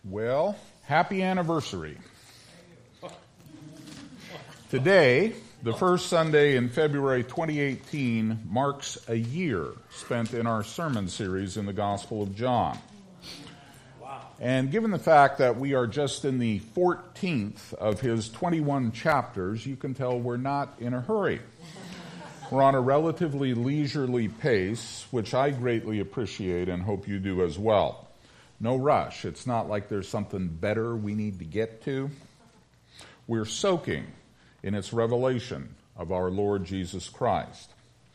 Well, happy anniversary. Today, the first Sunday in February 2018, marks a year spent in our sermon series in the Gospel of John. And given the fact that we are just in the 14th of his 21 chapters, you can tell we're not in a hurry. We're on a relatively leisurely pace, which I greatly appreciate and hope you do as well. No rush. It's not like there's something better we need to get to. We're soaking in its revelation of our Lord Jesus Christ.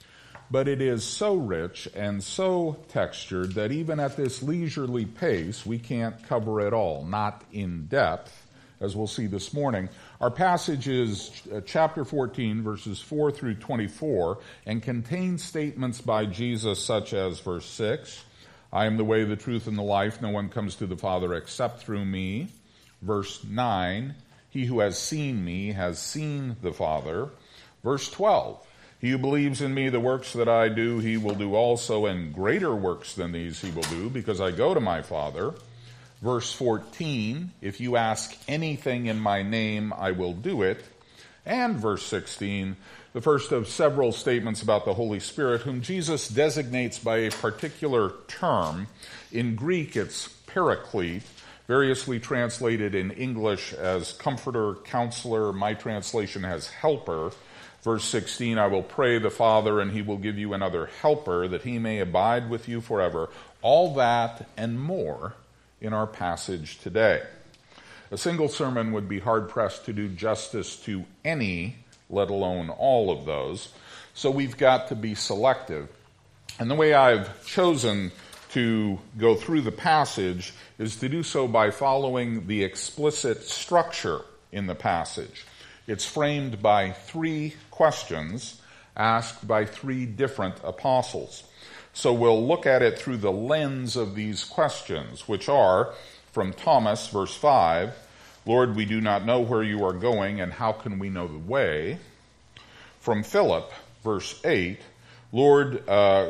But it is so rich and so textured that even at this leisurely pace, we can't cover it all, not in depth, as we'll see this morning. Our passage is chapter 14, verses 4 through 24, and contains statements by Jesus such as verse 6, I am the way, the truth, and the life. No one comes to the Father except through me. Verse 9, he who has seen me has seen the Father. Verse 12, he who believes in me, the works that I do, he will do also, and greater works than these he will do, because I go to my Father. Verse 14, if you ask anything in my name, I will do it. And verse 16, the first of several statements about the Holy Spirit, whom Jesus designates by a particular term. In Greek, it's paraclete, variously translated in English as comforter, counselor. My translation has helper. Verse 16, I will pray the Father, and he will give you another helper, that he may abide with you forever. All that and more in our passage today. A single sermon would be hard-pressed to do justice to any, let alone all of those. So we've got to be selective. And the way I've chosen to go through the passage is to do so by following the explicit structure in the passage. It's framed by three questions asked by three different apostles. So we'll look at it through the lens of these questions, which are, from Thomas, verse 5, Lord, we do not know where you are going, and how can we know the way? From Philip, verse 8, Lord,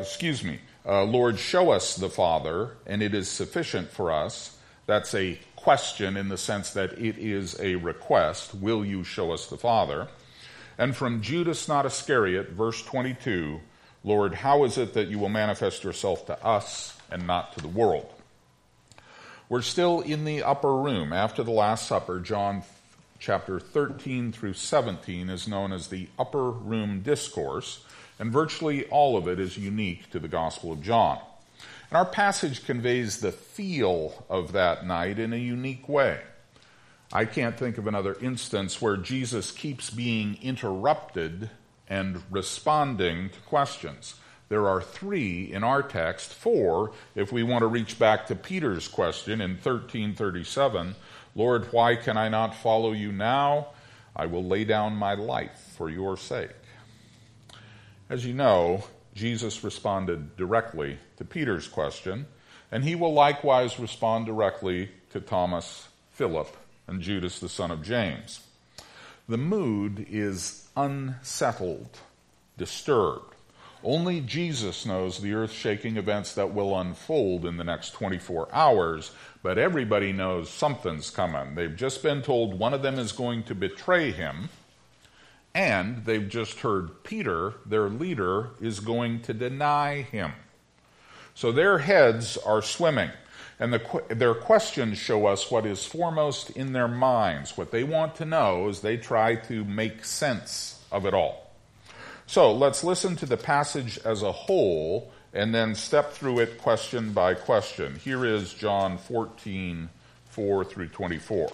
show us the Father, and it is sufficient for us. That's a question in the sense that it is a request. Will you show us the Father? And from Judas, not Iscariot, verse 22, Lord, how is it that you will manifest yourself to us and not to the world? We're still in the upper room. After the Last Supper, John chapter 13 through 17 is known as the upper room discourse, and virtually all of it is unique to the Gospel of John. And our passage conveys the feel of that night in a unique way. I can't think of another instance where Jesus keeps being interrupted and responding to questions. There are three in our text, four if we want to reach back to Peter's question in 13:37, Lord, why can I not follow you now? I will lay down my life for your sake. As you know, Jesus responded directly to Peter's question, and he will likewise respond directly to Thomas, Philip, and Judas, the son of James. The mood is unsettled, disturbed. Only Jesus knows the earth-shaking events that will unfold in the next 24 hours, but everybody knows something's coming. They've just been told one of them is going to betray him, and they've just heard Peter, their leader, is going to deny him. So their heads are swimming, and their questions show us what is foremost in their minds. What they want to know as they try to make sense of it all. So let's listen to the passage as a whole and then step through it question by question. Here is John 14, 4 through 24.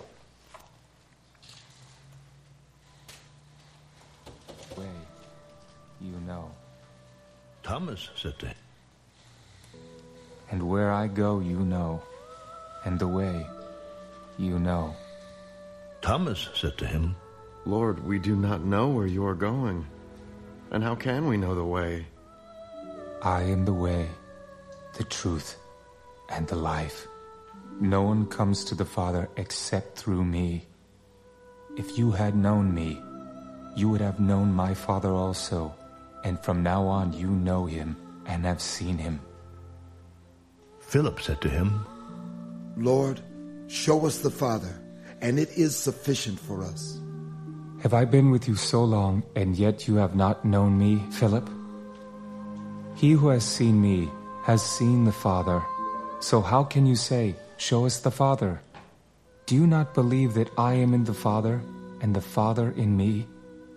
Way, you know. Thomas said to him, And where I go, you know, and the way, you know. Thomas said to him, Lord, we do not know where you are going, and how can we know the way? I am the way, the truth, and the life. No one comes to the Father except through me. If you had known me, you would have known my Father also, and from now on you know him and have seen him. Philip said to him, Lord, Show us the Father, and it is sufficient for us. Have I been with you so long, and yet you have not known me, Philip? He who has seen me has seen the Father. So how can you say, 'Show us the Father'? Do you not believe that I am in the Father, and the Father in me?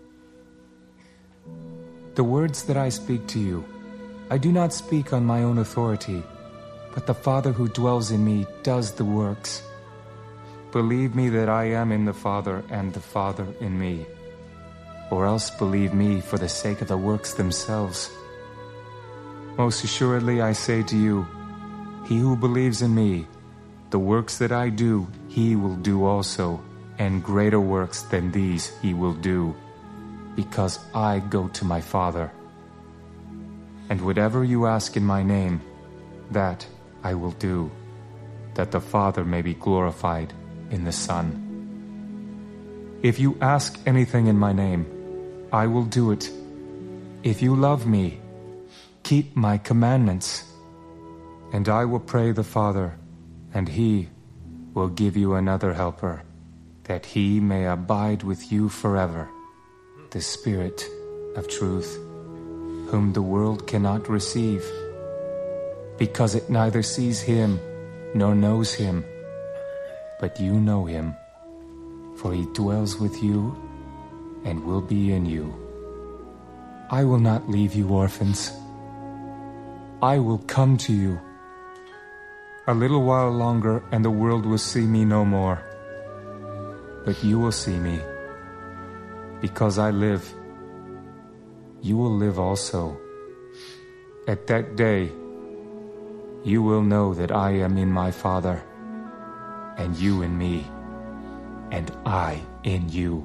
The words that I speak to you, I do not speak on my own authority, but the Father who dwells in me does the works. Believe me that I am in the Father, and the Father in me. Or else believe me for the sake of the works themselves. Most assuredly I say to you, he who believes in me, the works that I do, he will do also, and greater works than these he will do, because I go to my Father. And whatever you ask in my name, that I will do, that the Father may be glorified in the Son. If you ask anything in my name, I will do it. If you love me, keep my commandments. And I will pray the Father, and he will give you another helper, that he may abide with you forever, the Spirit of truth, whom the world cannot receive, because it neither sees him nor knows him. But you know him, for he dwells with you and will be in you. I will not leave you orphans. I will come to you. A little while longer, and the world will see me no more. But you will see me. Because I live, you will live also. At that day, you will know that I am in my Father, and you in me, and I in you.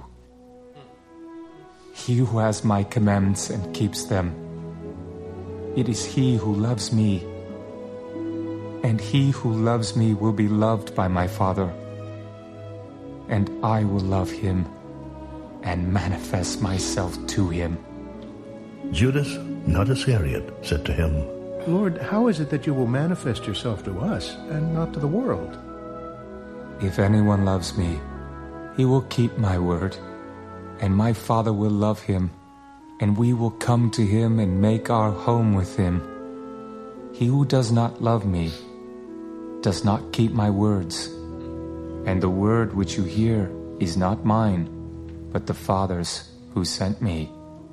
He who has my commandments and keeps them, it is he who loves me. And he who loves me will be loved by my Father, and I will love him and manifest myself to him. Judas, not Iscariot, said to him, Lord, how is it that you will manifest yourself to us and not to the world? If anyone loves me, he will keep my word, and my Father will love him, and we will come to him and make our home with him. He who does not love me does not keep my words, and the word which you hear is not mine, but the Father's who sent me.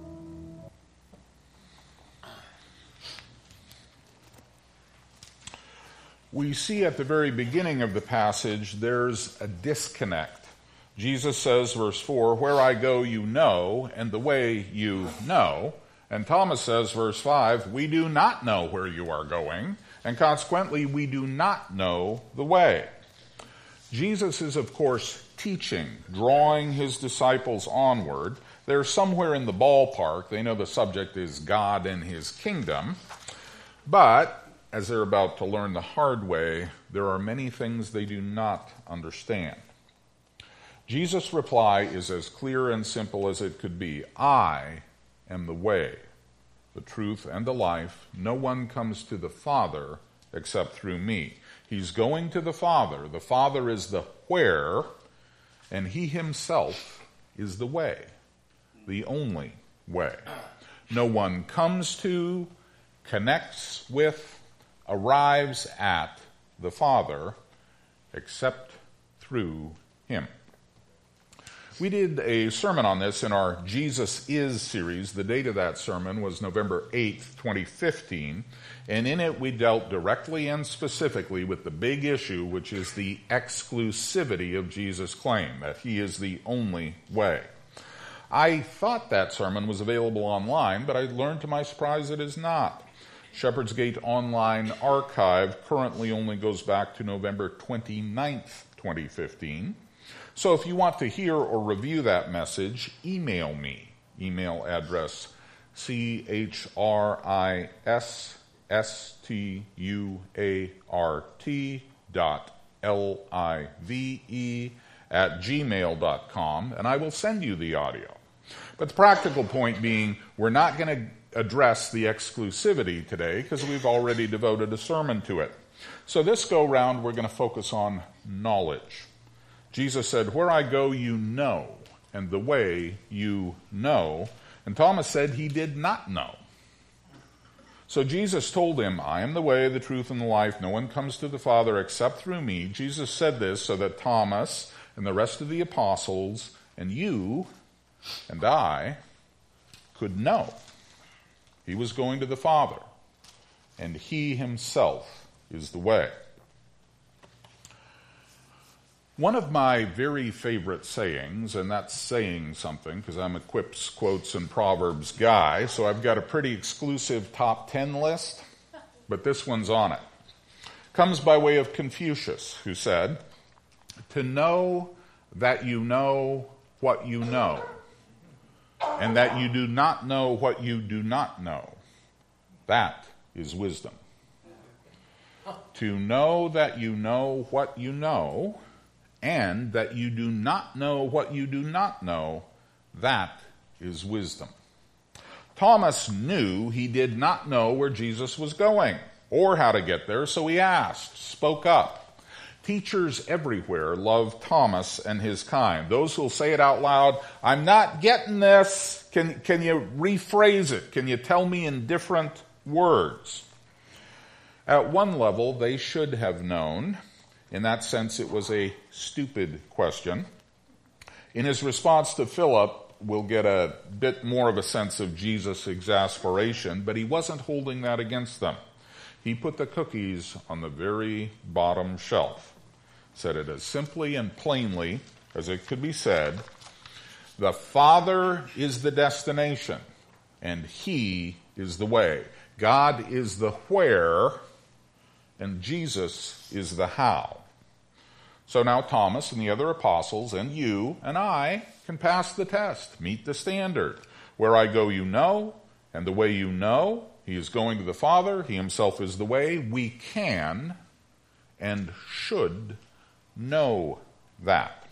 We see at the very beginning of the passage there's a disconnect. Jesus says, verse 4, where I go you know, and the way you know. And Thomas says, verse 5, we do not know where you are going, and consequently we do not know the way. Jesus is, of course, teaching, drawing his disciples onward. They're somewhere in the ballpark. They know the subject is God and his kingdom. But as they're about to learn the hard way, there are many things they do not understand. Jesus' reply is as clear and simple as it could be. I am the way, the truth, and the life. No one comes to the Father except through me. He's going to the Father. The Father is the where, and he himself is the way, the only way. No one comes to, connects with, arrives at the Father except through him. We did a sermon on this in our Jesus Is series. The date of that sermon was November 8th, 2015, and in it we dealt directly and specifically with the big issue, which is the exclusivity of Jesus' claim, that he is the only way. I thought that sermon was available online, but I learned to my surprise it is not. Shepherd's Gate Online Archive currently only goes back to November 29th, 2015. So if you want to hear or review that message, email me. Email address chrisstuart.live@gmail.com, and I will send you the audio. But the practical point being, we're not going to address the exclusivity today because we've already devoted a sermon to it. So this go-round, we're going to focus on knowledge. Jesus said, "Where I go, you know, and the way you know." And Thomas said he did not know. So Jesus told him, "I am the way, the truth, and the life. No one comes to the Father except through me." Jesus said this so that Thomas and the rest of the apostles and you and I could know he was going to the Father, and he himself is the way. One of my very favorite sayings, and that's saying something because I'm a quips, quotes, and proverbs guy, so I've got a pretty exclusive top 10 list, but this one's on it. Comes by way of Confucius, who said, "To know that you know what you know, and that you do not know what you do not know, that is wisdom." To know that you know what you know, and that you do not know what you do not know, that is wisdom. Thomas knew he did not know where Jesus was going or how to get there, so he asked, spoke up. Teachers everywhere love Thomas and his kind. Those who'll say it out loud, "I'm not getting this. Can you rephrase it? Can you tell me in different words?" At one level, they should have known. In that sense, it was a stupid question. In his response to Philip, we'll get a bit more of a sense of Jesus' exasperation, but he wasn't holding that against them. He put the cookies on the very bottom shelf. Said it as simply and plainly as it could be said. The Father is the destination, and he is the way. God is the where, and Jesus is the how. So now Thomas and the other apostles and you and I can pass the test, meet the standard. Where I go, you know, and the way you know, he is going to the Father, he himself is the way. We can and should know that.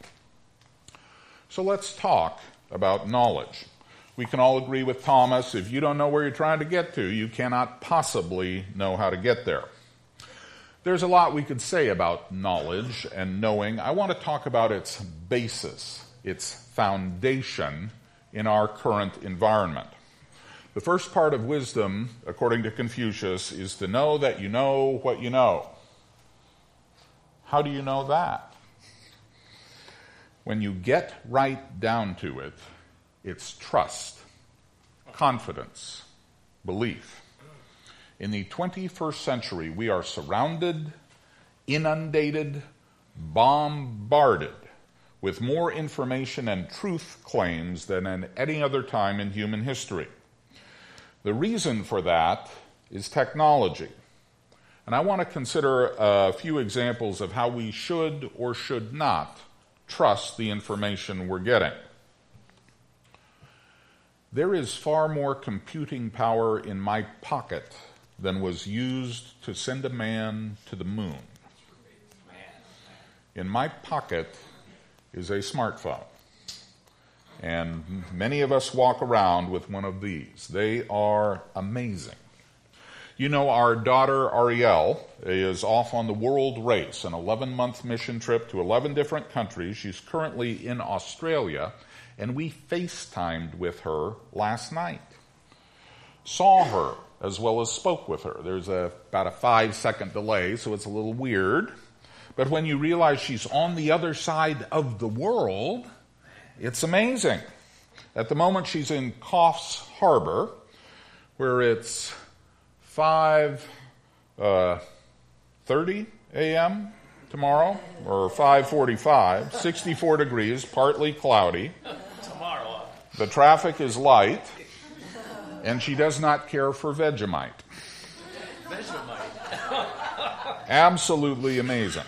So let's talk about knowledge. We can all agree with Thomas, if you don't know where you're trying to get to, you cannot possibly know how to get there. There's a lot we could say about knowledge and knowing. I want to talk about its basis, its foundation in our current environment. The first part of wisdom, according to Confucius, is to know that you know what you know. How do you know that? When you get right down to it, it's trust, confidence, belief. In the 21st century, we are surrounded, inundated, bombarded with more information and truth claims than at any other time in human history. The reason for that is technology. And I want to consider a few examples of how we should or should not trust the information we're getting. There is far more computing power in my pocket than was used to send a man to the moon. In my pocket is a smartphone. And many of us walk around with one of these. They are amazing. You know, our daughter Ariel is off on the world race, an 11-month mission trip to 11 different countries. She's currently in Australia, and we FaceTimed with her last night. Saw her as well as spoke with her. There's about a 5-second delay, so it's a little weird. But when you realize she's on the other side of the world, it's amazing. At the moment, she's in Coffs Harbor, where it's 5:30 a.m. tomorrow, or 5:45, 64 degrees, partly cloudy. Tomorrow. The traffic is light. And she does not care for Vegemite. Absolutely amazing.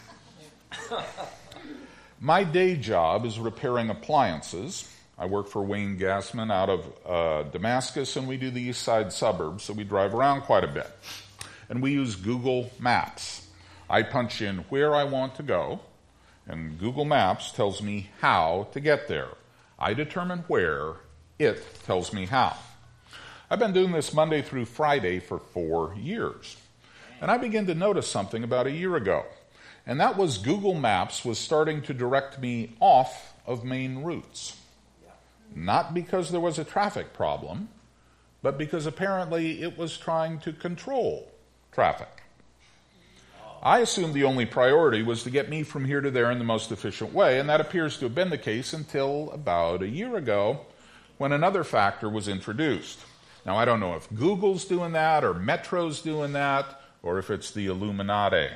My day job is repairing appliances. I work for Wayne Gassman out of Damascus, and we do the east side suburbs, so we drive around quite a bit. And we use Google Maps. I punch in where I want to go, and Google Maps tells me how to get there. I determine where, it tells me how. I've been doing this Monday through Friday for 4 years. And I began to notice something about a year ago. And that was Google Maps was starting to direct me off of main routes. Not because there was a traffic problem, but because apparently it was trying to control traffic. I assumed the only priority was to get me from here to there in the most efficient way, and that appears to have been the case until about a year ago when another factor was introduced. Now, I don't know if Google's doing that or Metro's doing that or if it's the Illuminati.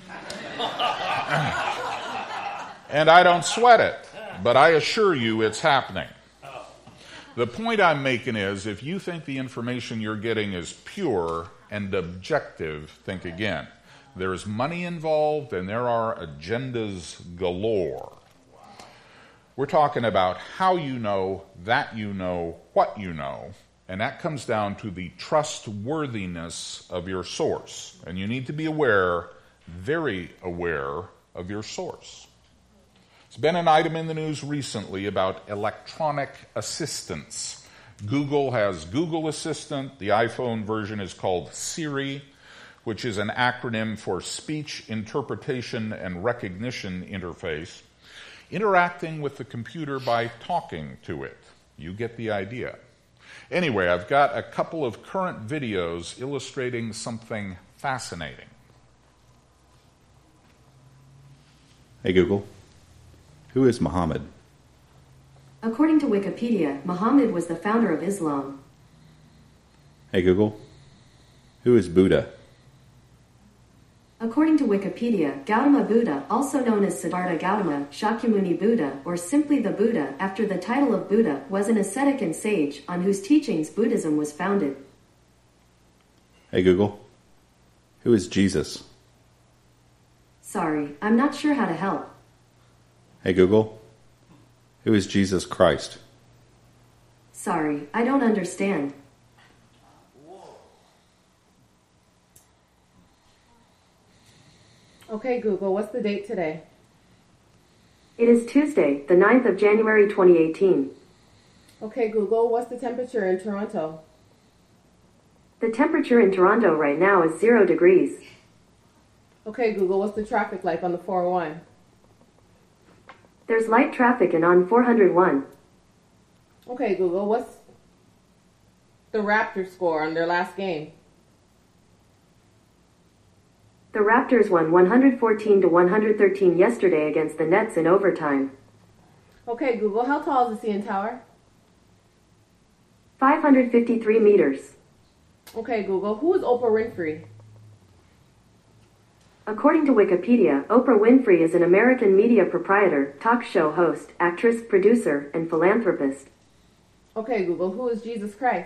And I don't sweat it, but I assure you it's happening. The point I'm making is, if you think the information you're getting is pure and objective, think again. There's money involved and there are agendas galore. We're talking about how you know, that you know, what you know, and that comes down to the trustworthiness of your source. And you need to be aware, very aware, of your source. There's been an item in the news recently about electronic assistants. Google has Google Assistant. The iPhone version is called Siri, which is an acronym for Speech Interpretation and Recognition Interface, interacting with the computer by talking to it. You get the idea. Anyway, I've got a couple of current videos illustrating something fascinating. Hey Google, who is Muhammad? According to Wikipedia, Muhammad was the founder of Islam. Hey Google, who is Buddha? According to Wikipedia, Gautama Buddha, also known as Siddhartha Gautama, Shakyamuni Buddha, or simply the Buddha, after the title of Buddha, was an ascetic and sage on whose teachings Buddhism was founded. Hey Google, who is Jesus? Sorry, I'm not sure how to help. Hey Google, who is Jesus Christ? Sorry, I don't understand. Okay, Google, what's the date today? It is Tuesday, the 9th of January 2018. Okay, Google, what's the temperature in Toronto? The temperature in Toronto right now is 0 degrees. Okay, Google, what's the traffic like on the 401? There's light traffic and on 401. Okay, Google, what's the Raptors score on their last game? The Raptors won 114-113 yesterday against the Nets in overtime. Okay, Google, how tall is the CN Tower? 553 meters. Okay, Google, who is Oprah Winfrey? According to Wikipedia, Oprah Winfrey is an American media proprietor, talk show host, actress, producer, and philanthropist. Okay, Google, who is Jesus Christ?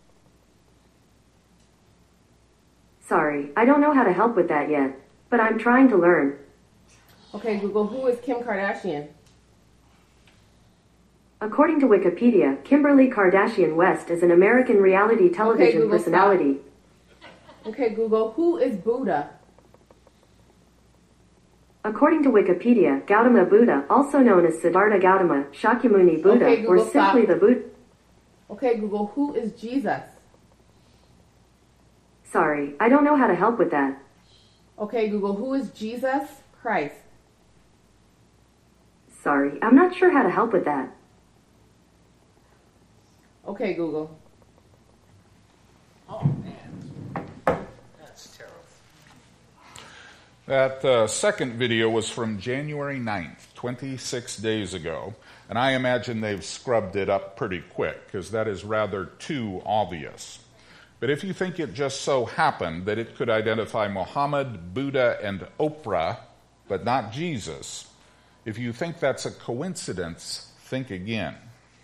Sorry, I don't know how to help with that yet, but I'm trying to learn. Okay, Google, who is Kim Kardashian? According to Wikipedia, Kimberly Kardashian West is an American reality television Google, personality. Stop. Okay, Google, who is Buddha? According to Wikipedia, Gautama Buddha, also known as Siddhartha Gautama, Shakyamuni Buddha, Okay, Google, or simply stop. the Buddha. Okay, Google, who is Jesus? Sorry, I don't know how to help with that. Okay, Google, who is Jesus Christ? Sorry, I'm not sure how to help with that. Okay, Google. Oh, man. That's terrible. That second video was from January 9th, 26 days ago, and I imagine they've scrubbed it up pretty quick, because that is rather too obvious. But if you think it just so happened that it could identify Muhammad, Buddha, and Oprah, but not Jesus, if you think that's a coincidence, think again.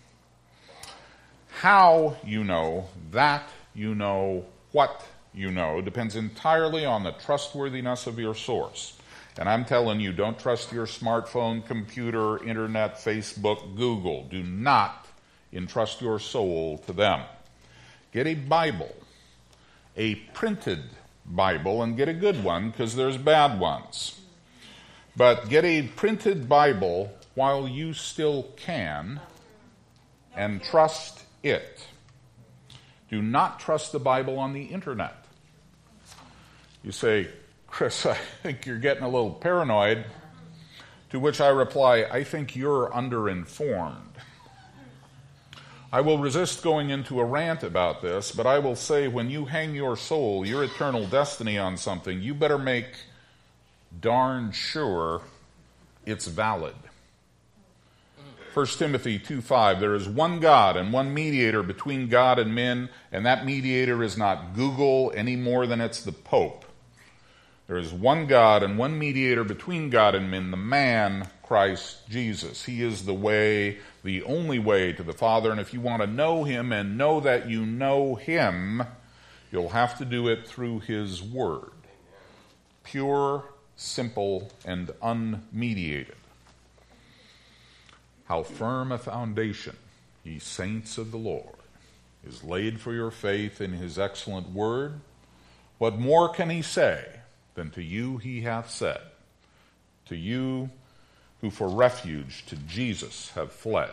How you know, that you know, what you know, depends entirely on the trustworthiness of your source. And I'm telling you, don't trust your smartphone, computer, internet, Facebook, Google. Do not entrust your soul to them. Get a Bible, a printed Bible, and get a good one, because there's bad ones. But get a printed Bible while you still can, and trust it. Do not trust the Bible on the internet. You say, Chris, I think you're getting a little paranoid. To which I reply, I think you're underinformed. I will resist going into a rant about this, but I will say when you hang your soul, your eternal destiny on something, you better make darn sure it's valid. 1 Timothy 2:5, there is one God and one mediator between God and men, and that mediator is not Google any more than it's the Pope. There is one God and one mediator between God and men, the man, Christ Jesus. He is the way, the only way to the Father, and if you want to know him and know that you know him, you'll have to do it through his word. Pure, simple, and unmediated. How firm a foundation, ye saints of the Lord, is laid for your faith in his excellent word. What more can he say than to you he hath said, to you who for refuge to Jesus have fled?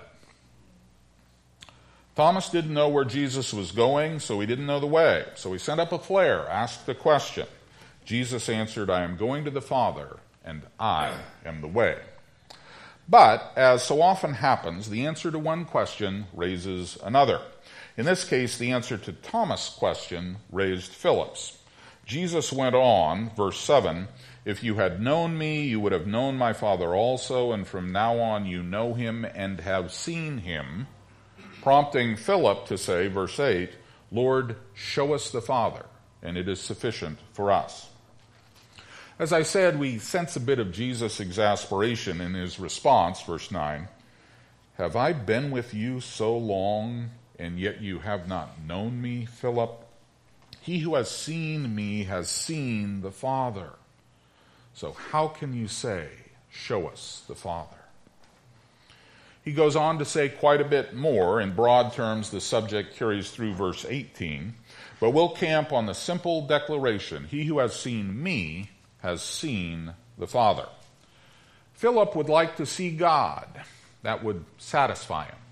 Thomas didn't know where Jesus was going, so he didn't know the way. So he sent up a flare, asked the question. Jesus answered, I am going to the Father, and I am the way. But, as so often happens, the answer to one question raises another. In this case, the answer to Thomas' question raised Philip's. Jesus went on, verse 7, if you had known me, you would have known my Father also, and from now on you know him and have seen him, prompting Philip to say, verse 8, Lord, show us the Father, and it is sufficient for us. As I said, we sense a bit of Jesus' exasperation in his response, verse 9. Have I been with you so long, and yet you have not known me, Philip? He who has seen me has seen the Father. So how can you say, show us the Father? He goes on to say quite a bit more. In broad terms, the subject carries through verse 18. But we'll camp on the simple declaration, he who has seen me has seen the Father. Philip would like to see God. That would satisfy him.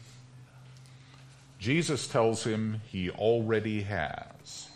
Jesus tells him he already has.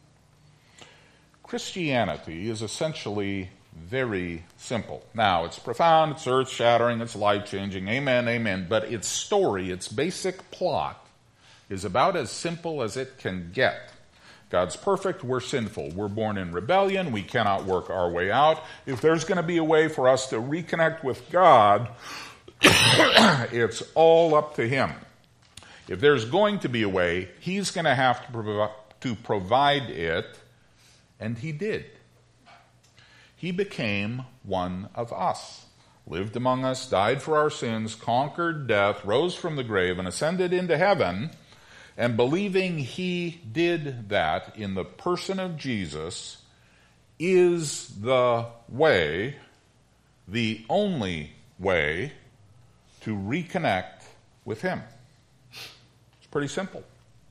Christianity is essentially very simple. Now, it's profound, it's earth-shattering, it's life-changing, amen, amen, but its story, its basic plot, is about as simple as it can get. God's perfect, we're sinful. We're born in rebellion, we cannot work our way out. If there's going to be a way for us to reconnect with God, it's all up to him. If there's going to be a way, he's going to have to provide it, and he did. He became one of us, lived among us, died for our sins, conquered death, rose from the grave, and ascended into heaven. And believing he did that in the person of Jesus is the way, the only way, to reconnect with him. It's pretty simple.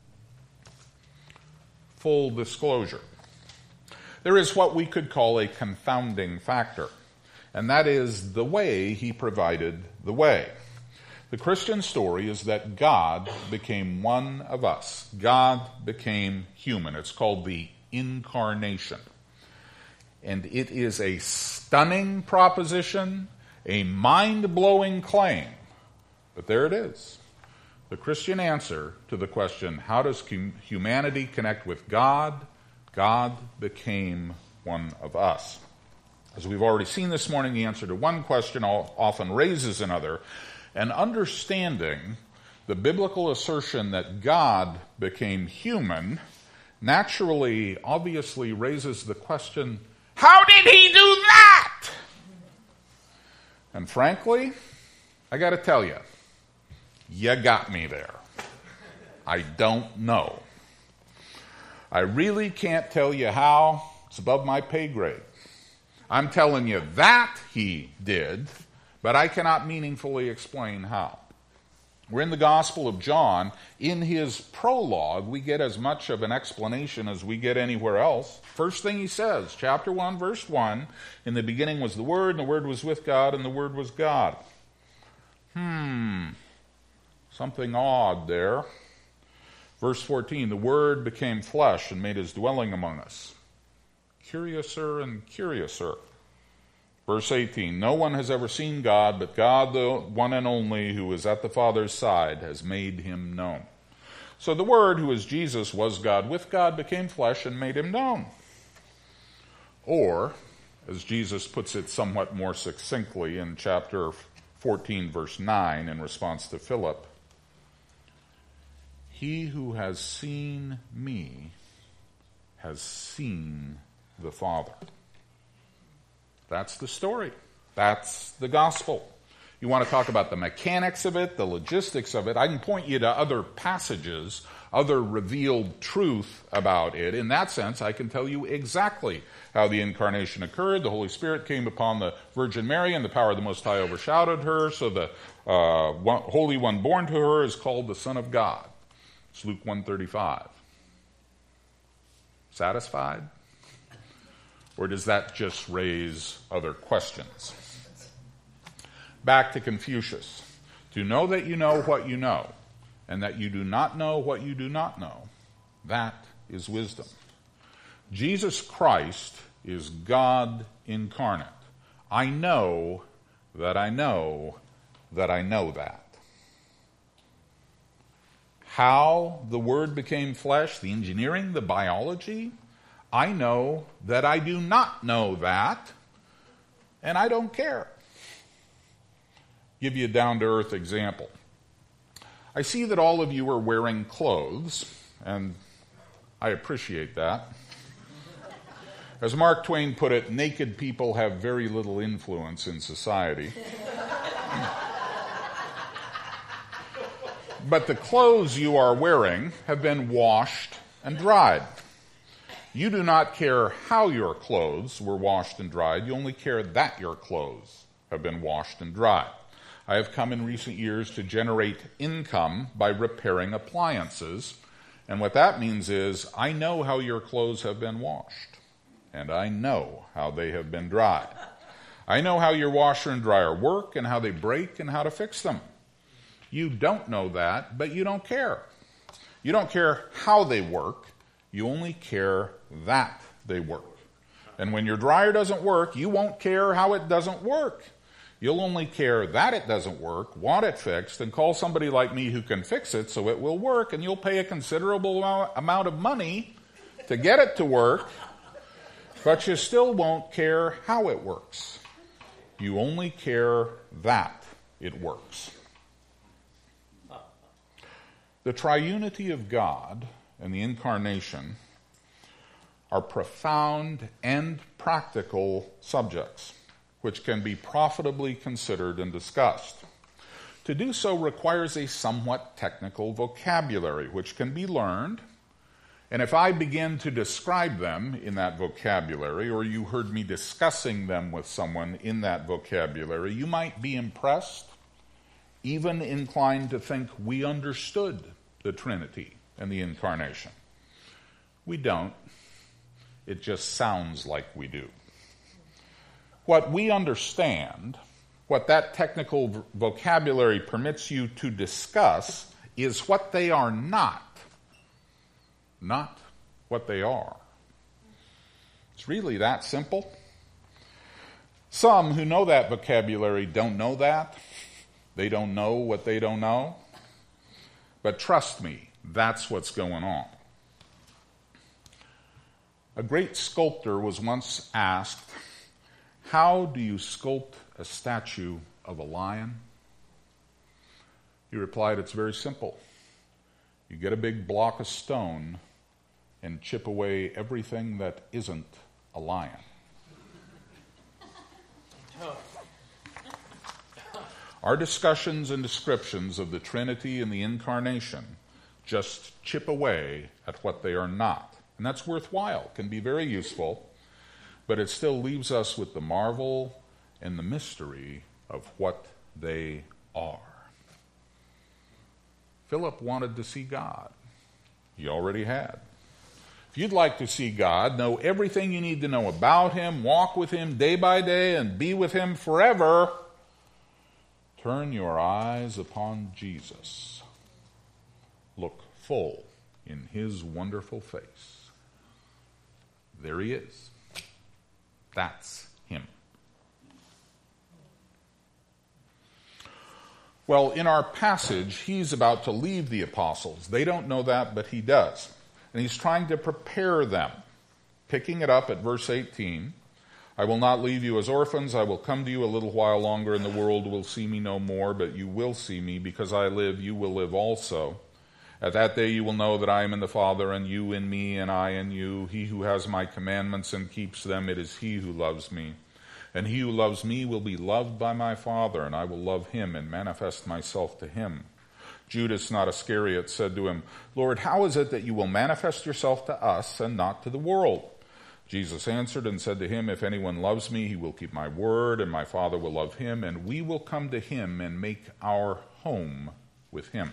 Full disclosure. There is what we could call a confounding factor, and that is the way he provided the way. The Christian story is that God became one of us. God became human. It's called the incarnation. And it is a stunning proposition, a mind-blowing claim. But there it is. The Christian answer to the question, how does humanity connect with God? God became one of us. As we've already seen this morning, the answer to one question often raises another. And understanding the biblical assertion that God became human naturally, obviously raises the question, how did he do that? And frankly, I got to tell you, you got me there. I don't know. I really can't tell you how. It's above my pay grade. I'm telling you that he did, but I cannot meaningfully explain how. We're in the Gospel of John. In his prologue, we get as much of an explanation as we get anywhere else. First thing he says, chapter 1, verse 1, in the beginning was the Word, and the Word was with God, and the Word was God. Something odd there. Verse 14, the Word became flesh and made his dwelling among us. curiouser and curiouser. Verse 18, no one has ever seen God, but God, the one and only, who is at the Father's side, has made him known. So the Word, who is Jesus, was God with God, became flesh, and made him known. Or, as Jesus puts it somewhat more succinctly in chapter 14, verse 9, in response to Philip, he who has seen me has seen the Father. That's the story. That's the gospel. You want to talk about the mechanics of it, the logistics of it, I can point you to other passages, other revealed truth about it. In that sense, I can tell you exactly how the incarnation occurred. The Holy Spirit came upon the Virgin Mary, and the power of the Most High overshadowed her, so the Holy One born to her is called the Son of God. It's Luke 1:35. Satisfied? Or does that just raise other questions? Back to Confucius. To know that you know what you know, and that you do not know what you do not know, that is wisdom. Jesus Christ is God incarnate. I know that I know that I know that. How the Word became flesh, the engineering, the biology, I know that I do not know that, and I don't care. Give you a down-to-earth example. I see that all of you are wearing clothes, and I appreciate that. As Mark Twain put it, naked people have very little influence in society. But the clothes you are wearing have been washed and dried. You do not care how your clothes were washed and dried. You only care that your clothes have been washed and dried. I have come in recent years to generate income by repairing appliances. And what that means is I know how your clothes have been washed. And I know how they have been dried. I know how your washer and dryer work and how they break and how to fix them. You don't know that, but you don't care. You don't care how they work. You only care that they work. And when your dryer doesn't work, you won't care how it doesn't work. You'll only care that it doesn't work, want it fixed, and call somebody like me who can fix it so it will work, and you'll pay a considerable amount of money to get it to work, but you still won't care how it works. You only care that it works. The triunity of God and the incarnation are profound and practical subjects which can be profitably considered and discussed. To do so requires a somewhat technical vocabulary which can be learned, and if I begin to describe them in that vocabulary, or you heard me discussing them with someone in that vocabulary, you might be impressed, even inclined to think we understood the Trinity and the incarnation. We don't. It just sounds like we do. What we understand, what that technical vocabulary permits you to discuss, is what they are not what they are. It's really that simple. Some who know that vocabulary don't know that. They don't know what they don't know. But trust me, that's what's going on. A great sculptor was once asked, "How do you sculpt a statue of a lion?" He replied, "It's very simple. You get a big block of stone and chip away everything that isn't a lion." Our discussions and descriptions of the Trinity and the Incarnation just chip away at what they are not. And that's worthwhile, can be very useful, but it still leaves us with the marvel and the mystery of what they are. Philip wanted to see God. He already had. If you'd like to see God, know everything you need to know about him, walk with him day by day, and be with him forever, turn your eyes upon Jesus. Look full in his wonderful face. There he is. That's him. Well, in our passage, he's about to leave the apostles. They don't know that, but he does. And he's trying to prepare them. Picking it up at verse 18, I will not leave you as orphans. I will come to you a little while longer, and the world will see me no more, but you will see me. Because I live, you will live also. At that day you will know that I am in the Father, and you in me, and I in you. He who has my commandments and keeps them, it is he who loves me. And he who loves me will be loved by my Father, and I will love him and manifest myself to him. Judas, not Iscariot, said to him, Lord, how is it that you will manifest yourself to us and not to the world? Jesus answered and said to him, if anyone loves me, he will keep my word, and my Father will love him, and we will come to him and make our home with him.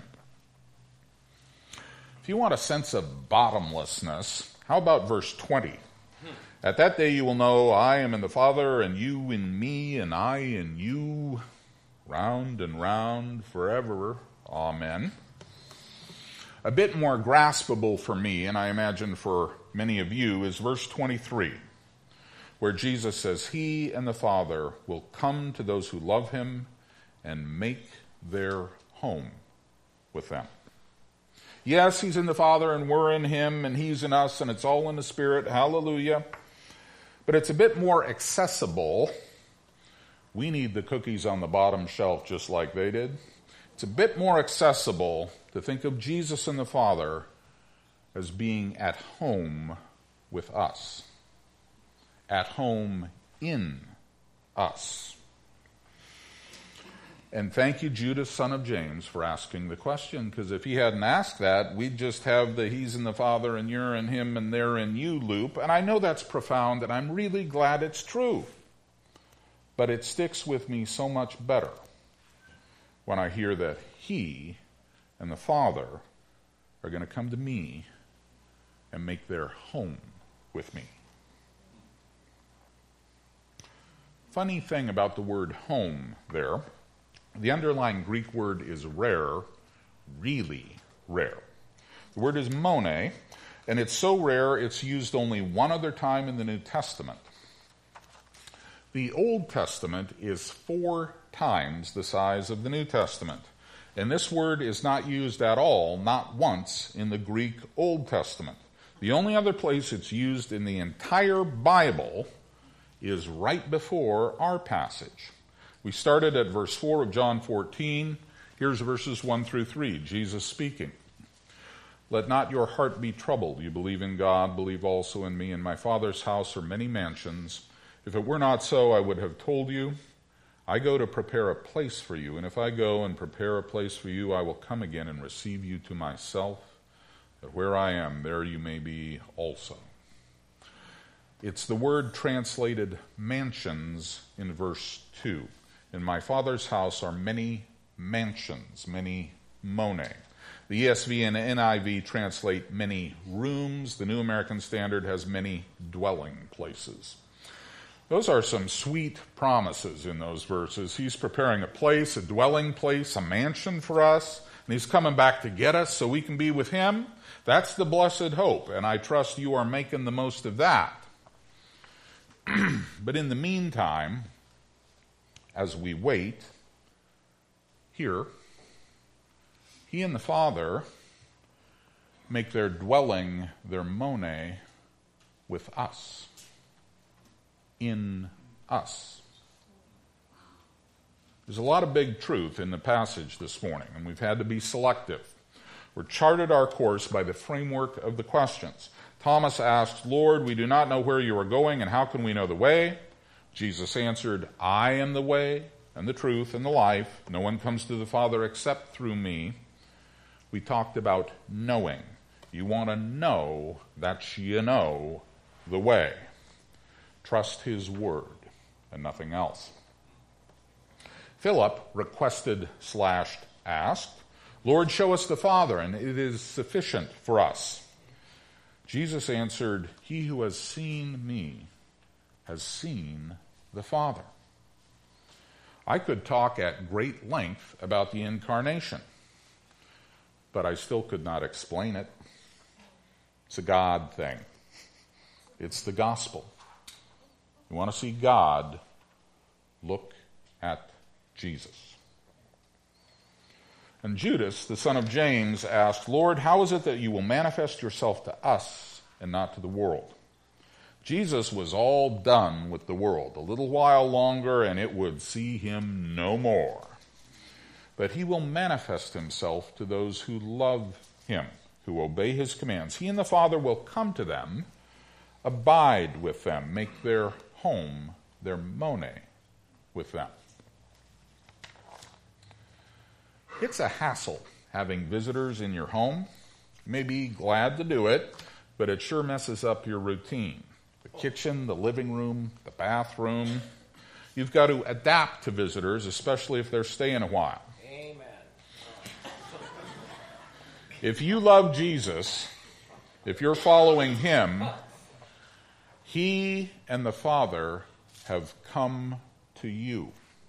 If you want a sense of bottomlessness, how about verse 20? At that day you will know I am in the Father, and you in me, and I in you, round and round forever. Amen. A bit more graspable for me, and I imagine for many of you, is verse 23, where Jesus says, he and the Father will come to those who love him and make their home with them. Yes, he's in the Father, and we're in him, and he's in us, and it's all in the Spirit. Hallelujah. But it's a bit more accessible. We need the cookies on the bottom shelf just like they did. It's a bit more accessible to think of Jesus and the Father as being at home with us. At home in us. And thank you, Judas, son of James, for asking the question, because if he hadn't asked that, we'd just have the he's in the Father and you're in him and they're in you loop. And I know that's profound, and I'm really glad it's true. But it sticks with me so much better when I hear that he and the Father are going to come to me and make their home with me. Funny thing about the word home there, the underlying Greek word is rare, really rare. The word is mone, and it's so rare it's used only one other time in the New Testament. The Old Testament is 4 times the size of the New Testament, and this word is not used at all, not once, in the Greek Old Testament. The only other place it's used in the entire Bible is right before our passage. We started at verse 4 of John 14. Here's verses 1 through 3, Jesus speaking. Let not your heart be troubled. You believe in God, believe also in me. In my Father's house are many mansions. If it were not so, I would have told you. I go to prepare a place for you. And if I go and prepare a place for you, I will come again and receive you to myself, that where I am, there you may be also. It's the word translated mansions in verse 2. In my Father's house are many mansions, many mone. The ESV and NIV translate many rooms. The New American Standard has many dwelling places. Those are some sweet promises in those verses. He's preparing a place, a dwelling place, a mansion for us, and he's coming back to get us so we can be with him. That's the blessed hope, and I trust you are making the most of that. But in the meantime, as we wait, here, he and the Father make their dwelling, their mone, with us. In us. There's a lot of big truth in the passage this morning, and we've had to be selective. We're charted our course by the framework of the questions. Thomas asked, Lord, we do not know where you are going, and how can we know the way? Jesus answered, I am the way, and the truth, and the life. No one comes to the Father except through me. We talked about knowing. You want to know that you know the way. Trust his word and nothing else. Philip requested/asked, Lord, show us the Father, and it is sufficient for us. Jesus answered, he who has seen me has seen the Father. I could talk at great length about the incarnation, but I still could not explain it. It's a God thing. It's the gospel. You want to see God? Look at Jesus. And Judas, the son of James, asked, Lord, how is it that you will manifest yourself to us and not to the world? Jesus was all done with the world. A little while longer and it would see him no more. But he will manifest himself to those who love him, who obey his commands. He and the Father will come to them, abide with them, make their home, their mone, with them. It's a hassle having visitors in your home. You may be glad to do it, but it sure messes up your routine. The kitchen, the living room, the bathroom. You've got to adapt to visitors, especially if they're staying a while. Amen. If you love Jesus, if you're following him, he and the Father have come to you,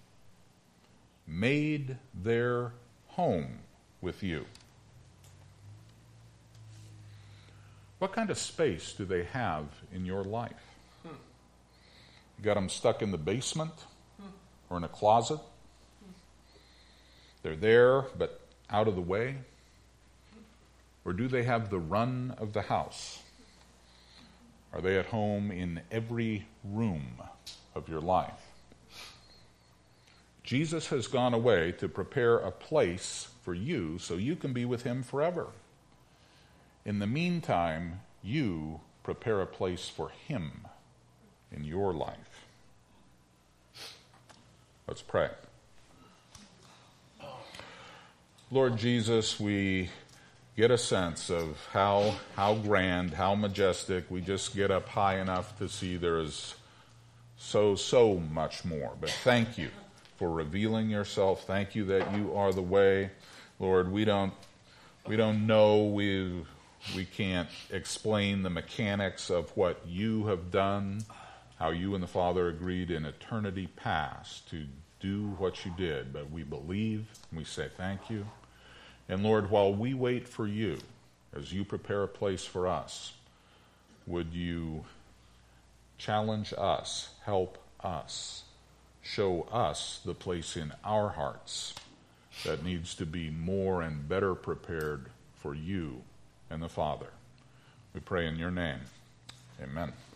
made their home with you. What kind of space do they have in your life? You got them stuck in the basement or in a closet? They're there but out of the way? Or do they have the run of the house? Are they at home in every room of your life? Jesus has gone away to prepare a place for you so you can be with him forever. In the meantime, you prepare a place for him in your life. Let's pray. Lord Jesus, we get a sense of how grand, how majestic. We just get up high enough to see there is so much more. But thank you for revealing yourself. Thank you that you are the way. Lord, we don't know, we can't explain the mechanics of what you have done, how you and the Father agreed in eternity past to do what you did, but we believe and we say thank you. And Lord, while we wait for you, as you prepare a place for us, would you challenge us, help us, show us the place in our hearts that needs to be more and better prepared for you and the Father. We pray in your name. Amen.